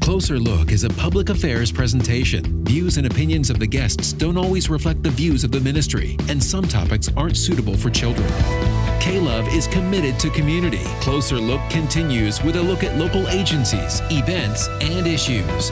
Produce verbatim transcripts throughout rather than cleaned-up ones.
Closer Look is a public affairs presentation. Views and opinions of the guests don't always reflect the views of the ministry, and some topics aren't suitable for children. K-Love is committed to community. Closer Look continues with a look at local agencies, events, and issues.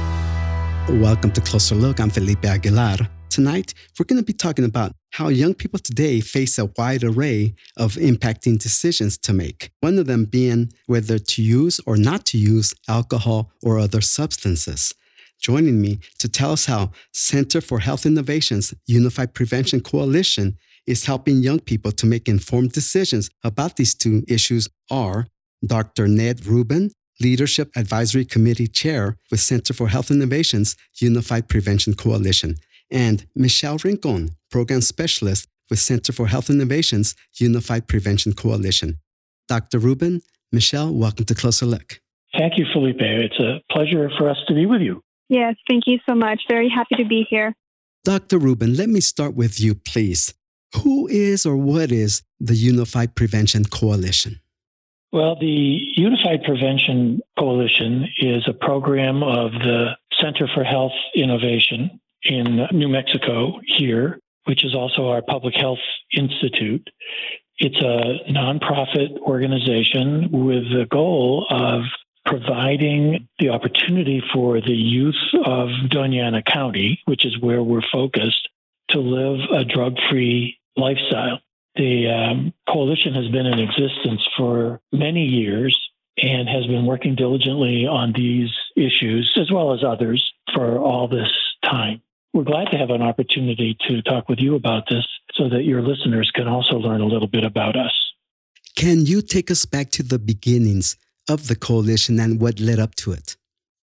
Welcome to Closer Look. I'm Felipe Aguilar. Tonight, we're going to be talking about how young people today face a wide array of impacting decisions to make. One of them being whether to use or not to use alcohol or other substances. Joining me to tell us how Center for Health Innovations Unified Prevention Coalition is helping young people to make informed decisions about these two issues are Doctor Ned Rubin, Leadership Advisory Committee Chair with Center for Health Innovations Unified Prevention Coalition, and Michelle Rincon, Program Specialist with Center for Health Innovations Unified Prevention Coalition. Doctor Rubin, Michelle, welcome to Closer Look. Thank you, Felipe. It's a pleasure for us to be with you. Yes, thank you so much. Very happy to be here. Doctor Rubin, let me start with you, please. Who is or what is the Unified Prevention Coalition? Well, the Unified Prevention Coalition is a program of the Center for Health Innovation in New Mexico here, which is also our Public Health Institute. It's a nonprofit organization with the goal of providing the opportunity for the youth of Doña Ana County, which is where we're focused, to live a drug-free lifestyle. The um, coalition has been in existence for many years and has been working diligently on these issues, as well as others, for all this time. We're glad to have an opportunity to talk with you about this so that your listeners can also learn a little bit about us. Can you take us back to the beginnings of the coalition and what led up to it?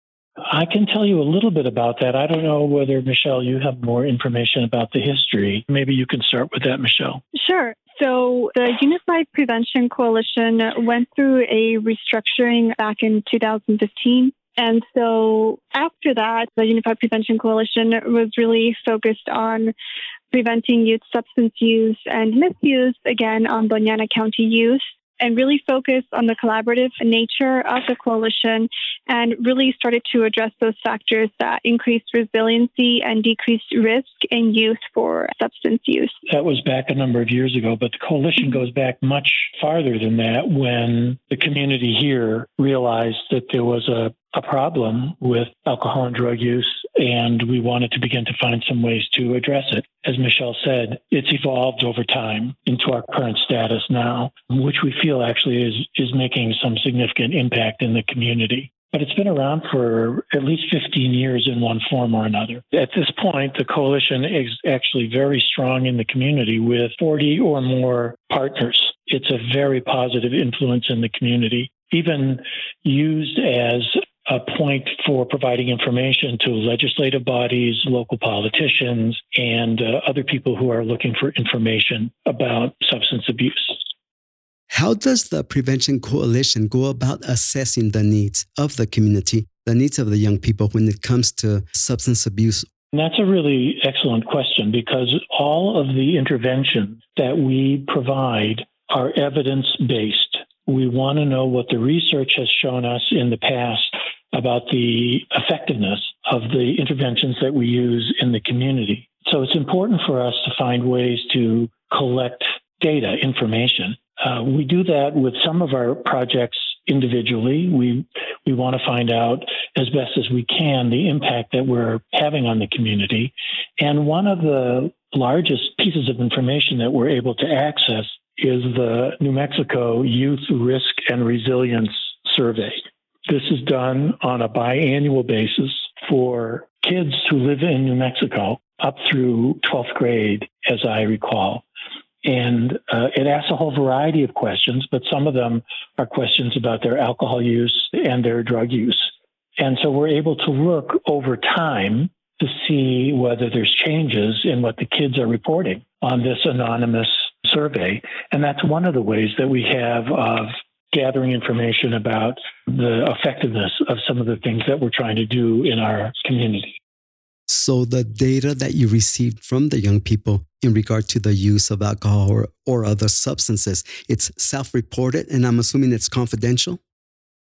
I can tell you a little bit about that. I don't know whether, Michelle, you have more information about the history. Maybe you can start with that, Michelle. Sure. So the Unified Prevention Coalition went through a restructuring back in two thousand fifteen. And so after that, the Unified Prevention Coalition was really focused on preventing youth substance use and misuse, again, on Doña Ana County youth, and really focused on the collaborative nature of the coalition and really started to address those factors that increased resiliency and decreased risk in youth for substance use. That was back a number of years ago, but the coalition goes back much farther than that when the community here realized that there was a, a problem with alcohol and drug use, and we wanted to begin to find some ways to address it. As Michelle said, it's evolved over time into our current status now, which we feel actually is, is making some significant impact in the community. But it's been around for at least fifteen years in one form or another. At this point, the coalition is actually very strong in the community with forty or more partners. It's a very positive influence in the community, even used as a point for providing information to legislative bodies, local politicians, and uh, other people who are looking for information about substance abuse. How does the Prevention Coalition go about assessing the needs of the community, the needs of the young people when it comes to substance abuse? And that's a really excellent question because all of the interventions that we provide are evidence-based. We want to know what the research has shown us in the past about the effectiveness of the interventions that we use in the community. So it's important for us to find ways to collect data, information. Uh, we do that with some of our projects individually. We we want to find out as best as we can the impact that we're having on the community. And one of the largest pieces of information that we're able to access is the New Mexico Youth Risk and Resilience Survey. This is done on a biannual basis for kids who live in New Mexico up through twelfth grade, as I recall. And uh, it asks a whole variety of questions, but some of them are questions about their alcohol use and their drug use. And so we're able to look over time to see whether there's changes in what the kids are reporting on this anonymous survey. And that's one of the ways that we have of gathering information about the effectiveness of some of the things that we're trying to do in our community. So the data that you received from the young people in regard to the use of alcohol or, or other substances, it's self-reported, and I'm assuming it's confidential?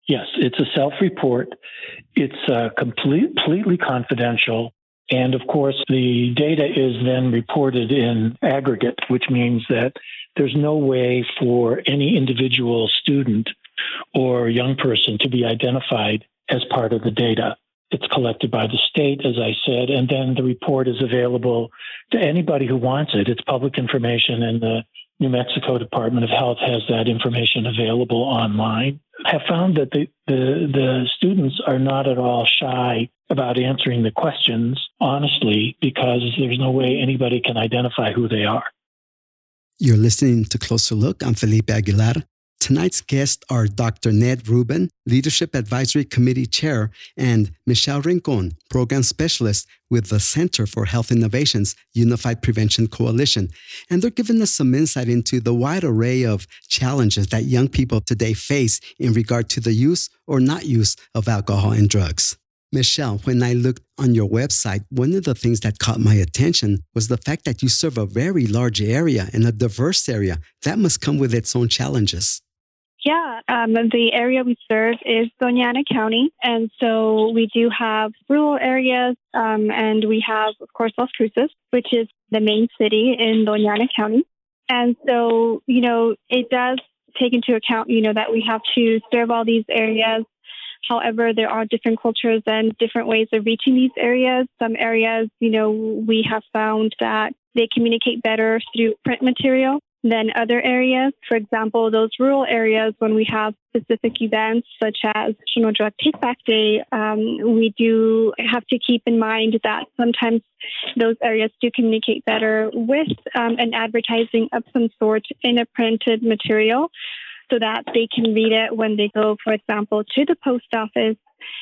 Yes, it's a self-report. It's uh, complete, completely confidential. And of course, the data is then reported in aggregate, which means that there's no way for any individual student or young person to be identified as part of the data. It's collected by the state, as I said, and then the report is available to anybody who wants it. It's public information, and the New Mexico Department of Health has that information available online. I have found that the, the, the students are not at all shy about answering the questions honestly, because there's no way anybody can identify who they are. You're listening to Closer Look. I'm Felipe Aguilar. Tonight's guests are Doctor Ned Rubin, Leadership Advisory Committee Chair, and Michelle Rincon, Program Specialist with the Center for Health Innovations Unified Prevention Coalition. And they're giving us some insight into the wide array of challenges that young people today face in regard to the use or not use of alcohol and drugs. Michelle, when I looked on your website, one of the things that caught my attention was the fact that you serve a very large area and a diverse area. That must come with its own challenges. Yeah, um, the area we serve is Doña Ana County, and so we do have rural areas, um, and we have, of course, Las Cruces, which is the main city in Doña Ana County. And so, you know, it does take into account, you know, that we have to serve all these areas. However, there are different cultures and different ways of reaching these areas. Some areas, you know, we have found that they communicate better through print material than other areas. For example, those rural areas, when we have specific events such as National Drug Take Back Day, um, we do have to keep in mind that sometimes those areas do communicate better with um, an advertising of some sort in a printed material, so that they can read it when they go, for example, to the post office.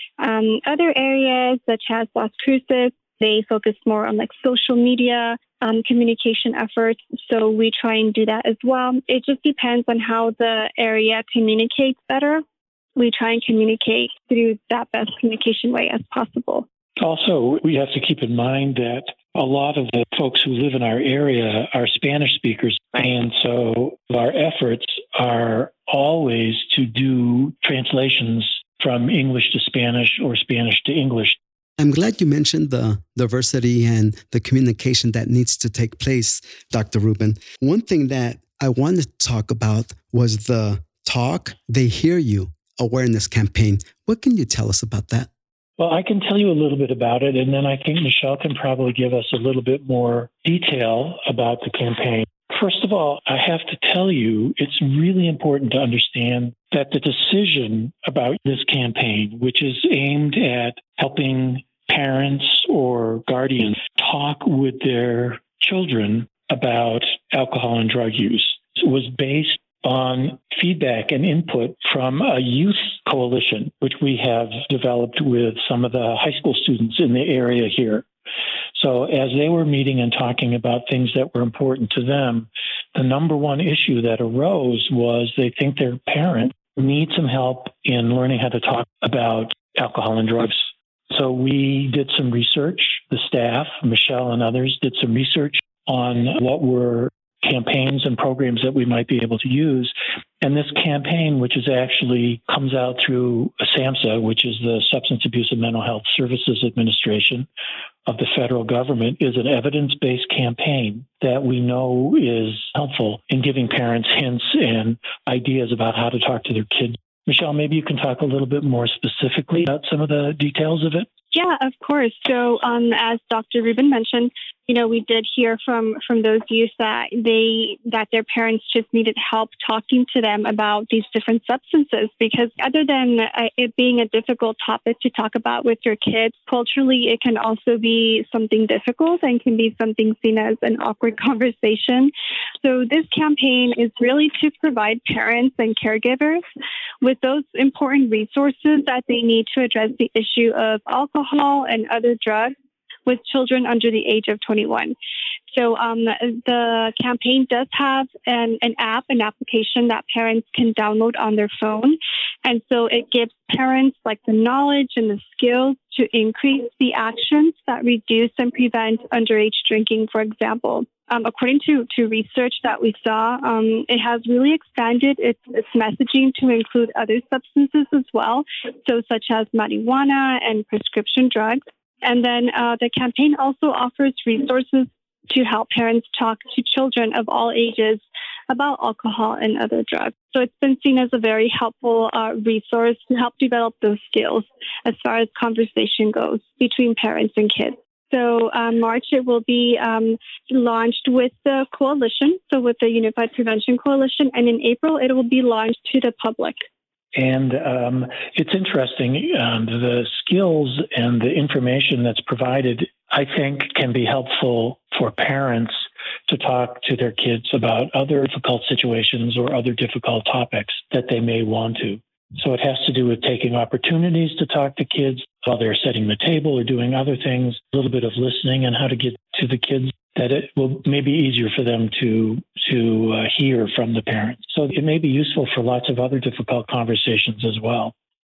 Um, other areas, such as Las Cruces, they focus more on like social media um, communication efforts. So we try and do that as well. It just depends on how the area communicates better. We try and communicate through that best communication way as possible. Also, we have to keep in mind that a lot of the folks who live in our area are Spanish speakers. And so our efforts are always to do translations from English to Spanish or Spanish to English. I'm glad you mentioned the diversity and the communication that needs to take place, Doctor Rubin. One thing that I wanted to talk about was the Talk, They Hear You awareness campaign. What can you tell us about that? Well, I can tell you a little bit about it, and then I think Michelle can probably give us a little bit more detail about the campaign. First of all, I have to tell you, it's really important to understand that the decision about this campaign, which is aimed at helping parents or guardians talk with their children about alcohol and drug use, was based on feedback and input from a youth coalition, which we have developed with some of the high school students in the area here. So as they were meeting and talking about things that were important to them, the number one issue that arose was they think their parent needs some help in learning how to talk about alcohol and drugs. So we did some research. The staff, Michelle and others, did some research on what were campaigns and programs that we might be able to use. And this campaign, which is actually comes out through SAMHSA, which is the Substance Abuse and Mental Health Services Administration of the federal government, is an evidence-based campaign that we know is helpful in giving parents hints and ideas about how to talk to their kids. Michelle, maybe you can talk a little bit more specifically about some of the details of it. Yeah, of course. So um, as Doctor Rubin mentioned, you know, we did hear from, from those youth that they that their parents just needed help talking to them about these different substances, because other than uh, it being a difficult topic to talk about with your kids, culturally it can also be something difficult and can be something seen as an awkward conversation. So this campaign is really to provide parents and caregivers with those important resources that they need to address the issue of alcohol and other drugs with children under the age of twenty-one. So um, the campaign does have an, an app, an application that parents can download on their phone. And so it gives parents like the knowledge and the skills to increase the actions that reduce and prevent underage drinking, for example. Um, according to, to research that we saw, um, it has really expanded its, its messaging to include other substances as well, so such as marijuana and prescription drugs. And then uh, the campaign also offers resources to help parents talk to children of all ages about alcohol and other drugs. So it's been seen as a very helpful uh, resource to help develop those skills as far as conversation goes between parents and kids. So uh, March, it will be um, launched with the coalition, so with the Unified Prevention Coalition, and in April, it will be launched to the public. And um, it's interesting, um, the skills and the information that's provided, I think, can be helpful for parents to talk to their kids about other difficult situations or other difficult topics that they may want to. So it has to do with taking opportunities to talk to kids while they're setting the table or doing other things, a little bit of listening and how to get to the kids that it will may be easier for them to to uh, hear from the parents. So it may be useful for lots of other difficult conversations as well.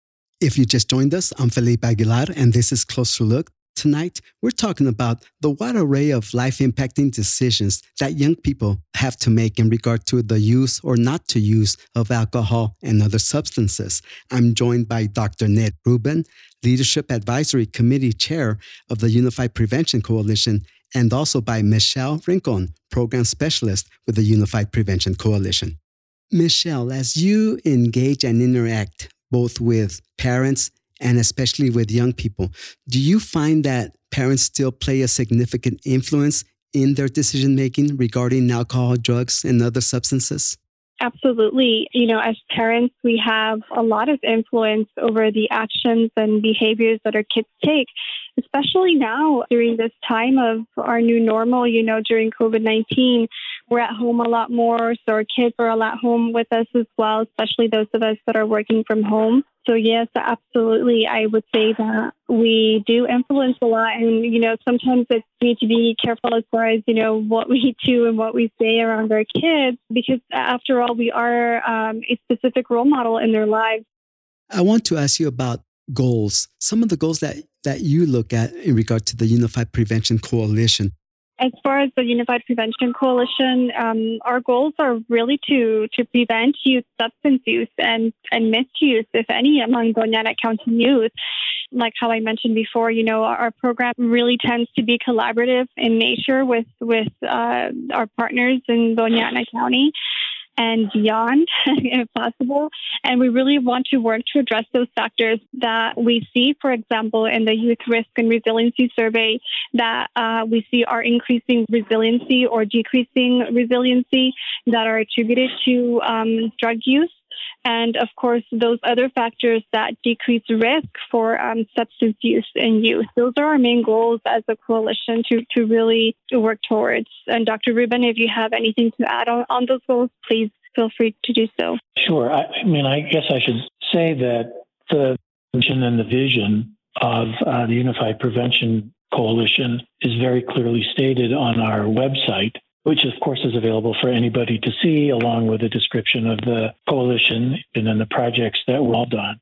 If you just joined us, I'm Felipe Aguilar, and this is Closer Look. Tonight, we're talking about the wide array of life-impacting decisions that young people have to make in regard to the use or not to use of alcohol and other substances. I'm joined by Doctor Ned Rubin, Leadership Advisory Committee Chair of the Unified Prevention Coalition, and also by Michelle Rincon, Program Specialist with the Unified Prevention Coalition. Michelle, as you engage and interact both with parents and especially with young people, do you find that parents still play a significant influence in their decision-making regarding alcohol, drugs, and other substances? Absolutely. You know, as parents, we have a lot of influence over the actions and behaviors that our kids take, especially now during this time of our new normal, you know, during COVID nineteen. We're at home a lot more, so our kids are all at home with us as well, especially those of us that are working from home. So yes, absolutely. I would say that we do influence a lot. And, you know, sometimes it's need to be careful as far as, you know, what we do and what we say around our kids, because after all, we are um, a specific role model in their lives. I want to ask you about goals, some of the goals that, that you look at in regard to the Unified Prevention Coalition. As far as the Unified Prevention Coalition, um, our goals are really to to prevent youth substance use and, and misuse, if any, among Doña Ana County youth. Like how I mentioned before, you know, our, our program really tends to be collaborative in nature with, with uh, our partners in Doña Ana County and beyond, if possible. And we really want to work to address those factors that we see, for example, in the Youth Risk and Resiliency Survey, that uh, we see are increasing resiliency or decreasing resiliency that are attributed to um, drug use. And of course, those other factors that decrease risk for um, substance use in youth. Those are our main goals as a coalition to, to really work towards. And Doctor Rubin, if you have anything to add on, on those goals, please feel free to do so. Sure. I, I mean, I guess I should say that the mission and the vision of uh, the Unified Prevention Coalition is very clearly stated on our website, which of course is available for anybody to see, along with a description of the coalition and then the projects that were all done.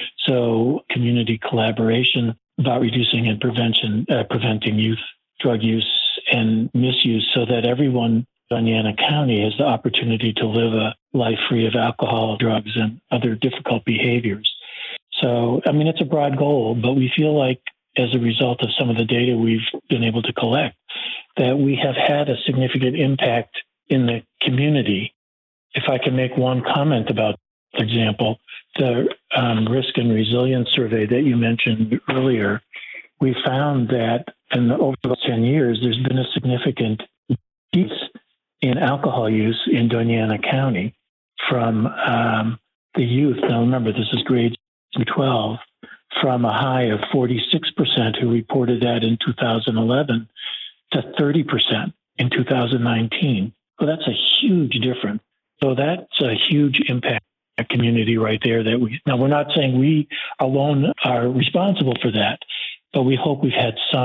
So community collaboration about reducing and prevention, uh, preventing youth drug use and misuse so that everyone in Doña Ana County has the opportunity to live a life free of alcohol, drugs, and other difficult behaviors. So, I mean, it's a broad goal, but we feel like as a result of some of the data we've been able to collect, that we have had a significant impact in the community. If I can make one comment about, for example, the um, Risk and Resilience Survey that you mentioned earlier, we found that in the, over the last ten years, there's been a significant decrease in alcohol use in Doña Ana County from um, the youth. Now, remember, this is grades through twelve, from a high of forty-six percent who reported that in two thousand eleven to thirty percent in two thousand nineteen. So that's a huge difference. So that's a huge impact on the community right there. That we now we're not saying we alone are responsible for that, but we hope we've had some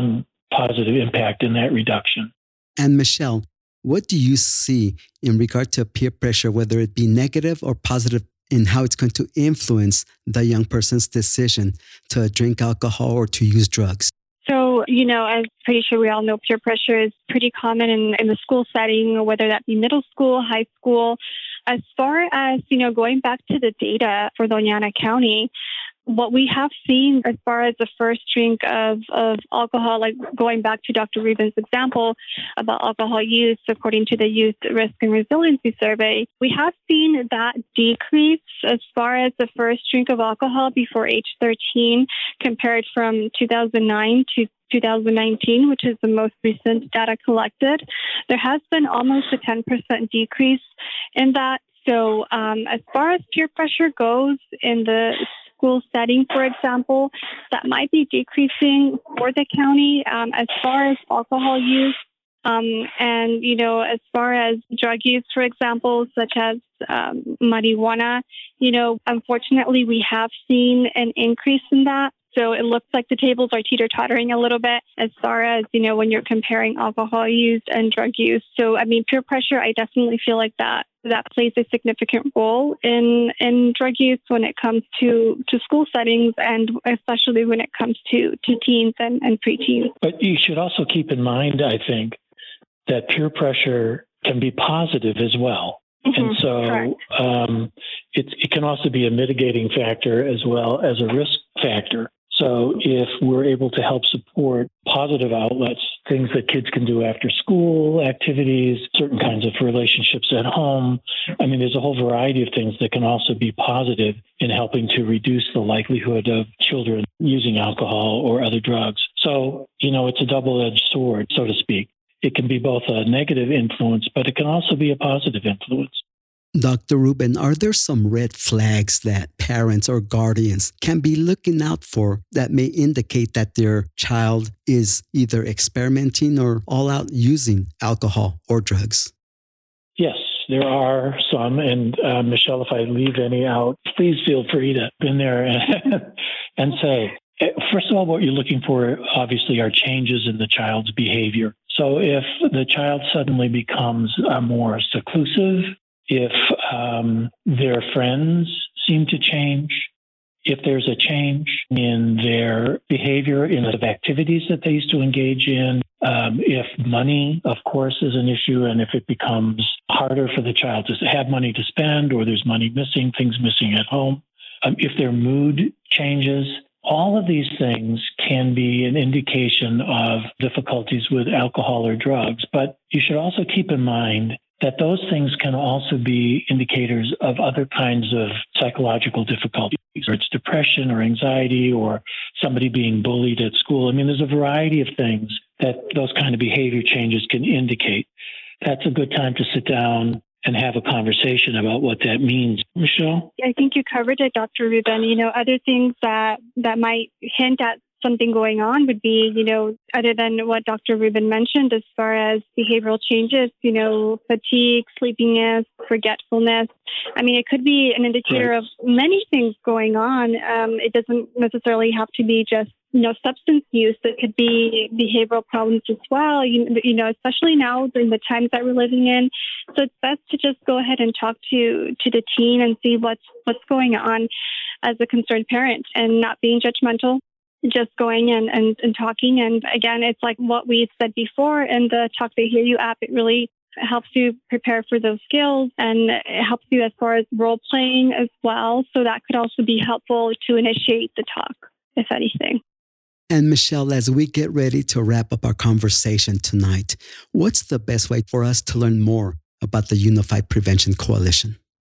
positive impact in that reduction. And Michelle, what do you see in regard to peer pressure, whether it be negative or positive, in how it's going to influence the young person's decision to drink alcohol or to use drugs? So, you know, I'm pretty sure we all know peer pressure is pretty common in, in the school setting, whether that be middle school, high school. As far as, you know, going back to the data for Doña Ana County, what we have seen as far as the first drink of, of alcohol, like going back to Doctor Rubin's example about alcohol use, according to the Youth Risk and Resiliency Survey, we have seen that decrease as far as the first drink of alcohol before age thirteen compared from two thousand nine to two thousand nineteen, which is the most recent data collected. There has been almost a ten percent decrease in that. So um, as far as peer pressure goes in the school setting, for example, that might be decreasing for the county um, as far as alcohol use. Um, and, you know, as far as drug use, for example, such as um, marijuana, you know, unfortunately, we have seen an increase in that. So it looks like the tables are teeter-tottering a little bit as far as, you know, when you're comparing alcohol use and drug use. So, I mean, peer pressure, I definitely feel like that that plays a significant role in, in drug use when it comes to, to school settings, and especially when it comes to, to teens and, and preteens. But you should also keep in mind, I think, that peer pressure can be positive as well. Mm-hmm. And so um, it, it can also be a mitigating factor as well as a risk factor. So if we're able to help support positive outlets, things that kids can do after school, activities, certain kinds of relationships at home, I mean, there's a whole variety of things that can also be positive in helping to reduce the likelihood of children using alcohol or other drugs. So, you know, it's a double-edged sword, so to speak. It can be both a negative influence, but it can also be a positive influence. Doctor Rubin, are there some red flags that parents or guardians can be looking out for that may indicate that their child is either experimenting or all out using alcohol or drugs? Yes, there are some. And uh, Michelle, if I leave any out, please feel free to be in there and, and say, first of all, what you're looking for, obviously, are changes in the child's behavior. So if the child suddenly becomes uh, more seclusive, if um, their friends seem to change, if there's a change in their behavior in the activities that they used to engage in, um, if money, of course, is an issue, and if it becomes harder for the child to have money to spend, or there's money missing, things missing at home, um, if their mood changes, all of these things can be an indication of difficulties with alcohol or drugs. But you should also keep in mind that those things can also be indicators of other kinds of psychological difficulties, or it's depression or anxiety or somebody being bullied at school. I mean, there's a variety of things that those kind of behavior changes can indicate. That's a good time to sit down and have a conversation about what that means. Michelle? I think you covered it, Doctor Rubin. You know, other things that, that might hint at something going on would be, you know, other than what Doctor Rubin mentioned as far as behavioral changes, you know, fatigue, sleepiness, forgetfulness. I mean, it could be an indicator Right. of many things going on. Um, it doesn't necessarily have to be just, you know, substance use. It could be behavioral problems as well, you, you know, especially now in the times that we're living in. So it's best to just go ahead and talk to, to the teen and see what's, what's going on as a concerned parent, and not being judgmental. Just going and, and, and talking. And again, it's like what we said before in the Talk They Hear You app. It really helps you prepare for those skills, and it helps you as far as role playing as well. So that could also be helpful to initiate the talk, if anything. And Michelle, as we get ready to wrap up our conversation tonight, what's the best way for us to learn more about the Unified Prevention Coalition?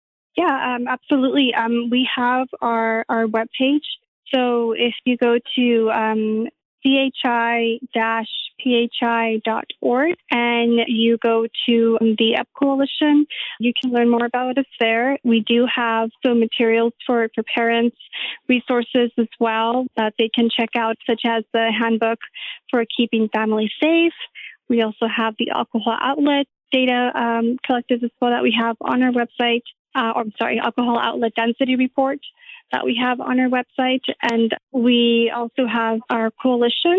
Yeah, um, absolutely. Um, we have our, our webpage. So if you go to um, C H I P H I dot org and you go to the U N I P Coalition, you can learn more about us there. We do have some materials for, for parents, resources as well that they can check out, such as the handbook for keeping families safe. We also have the alcohol outlet data um, collected as well that we have on our website. Uh, or I'm sorry, alcohol outlet density report that we have on our website. And we also have our coalition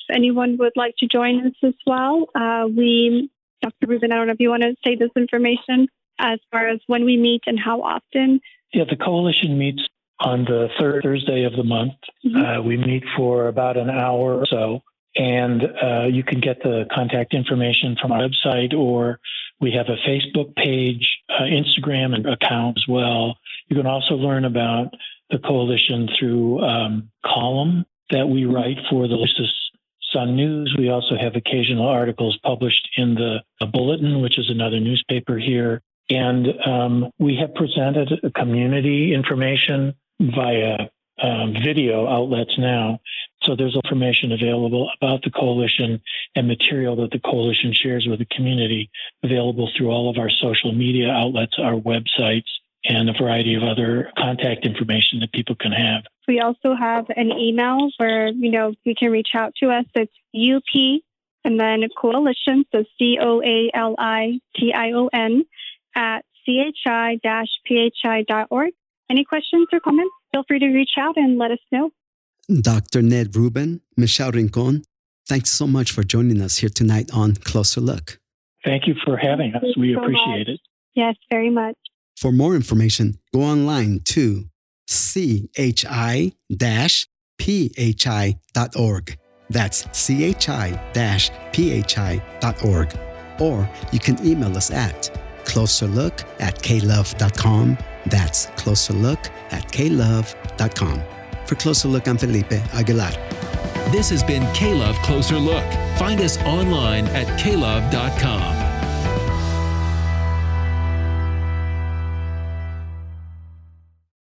If anyone would like to join us as well, uh, we, Doctor Rubin, I don't know if you want to say this information as far as when we meet and how often. Yeah, the coalition meets on the third Thursday of the month. Mm-hmm. Uh, we meet for about an hour or so, and uh, you can get the contact information from our website, or we have a Facebook page, uh, Instagram and account as well. You can also learn about the coalition through um, column that we write for the Lucis Sun News. We also have occasional articles published in the Bulletin, which is another newspaper here. And um, we have presented community information via um, video outlets now. So there's information available about the coalition and material that the coalition shares with the community available through all of our social media outlets, our websites, and a variety of other contact information that people can have. We also have an email where, you know, you can reach out to us. It's U P and then coalition, so C O A L I T I O N, at C H I P H I dot org. Any questions or comments? Feel free to reach out and let us know. Doctor Ned Rubin, Michelle Rincon, thanks so much for joining us here tonight on Closer Look. Thank you for having us. Thank we so appreciate much. it. Yes, very much. For more information, go online to C H I P H I dot org. That's C H I P H I dot org. Or you can email us at closerlook at k love dot com. That's closerlook at k love dot com. For Closer Look, I'm Felipe Aguilar. This has been K-Love Closer Look. Find us online at k love dot com.